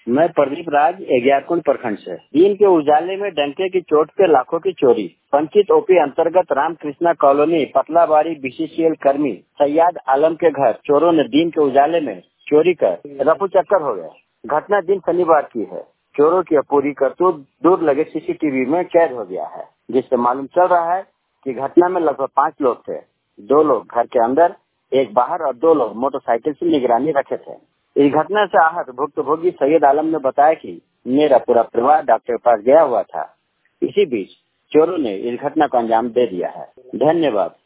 मैं प्रदीप राज एग्यारकुंड प्रखंड से। दिन के उजाले में डंके की चोट पे लाखों की चोरी। पंचित ओपी अंतर्गत रामकृष्णा कॉलोनी पतलाबाड़ी बीसीसीएल कर्मी सैयद आलम के घर चोरों ने दिन के उजाले में चोरी कर रफू चक्कर हो गए। घटना दिन शनिवार की है। चोरों की पूरी करतूत दूर लगे सीसीटीवी में कैद हो गया है, जिससे मालूम चल रहा है कि घटना में लगभग 5 लोग थे। 2 लोग घर के अंदर, एक बाहर और 2 लोग मोटरसाइकिल से निगरानी रखे थे। इस घटना से आहत भुक्तभोगी सैयद आलम ने बताया कि मेरा पूरा परिवार डॉक्टर के पास गया हुआ था। इसी बीच चोरों ने इस घटना को अंजाम दे दिया है। धन्यवाद।